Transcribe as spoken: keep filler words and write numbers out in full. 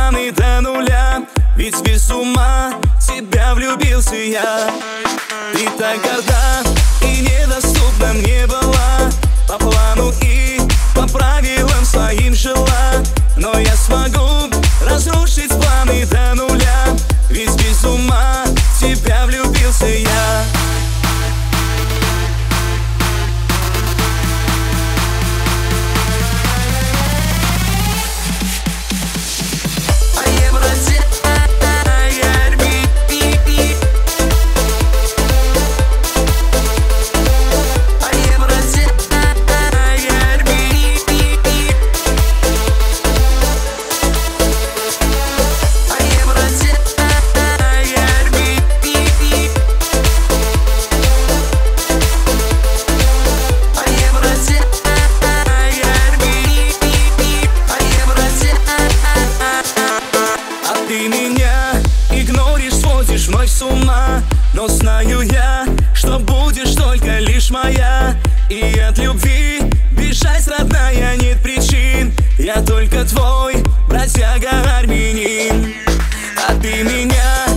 планы до нуля, ведь без ума в тебя влюбился я. Ты так горда и недоступна мне была, по плану и по правилам своим жила. Но я смогу разрушить планы до нуля, ведь без ума в тебя влюбился я. Ты меня игноришь, сводишь вновь с ума, но знаю я, что будешь только лишь моя. И от любви бежать, родная, нет причин. Я только твой бродяга армянин. А ты меня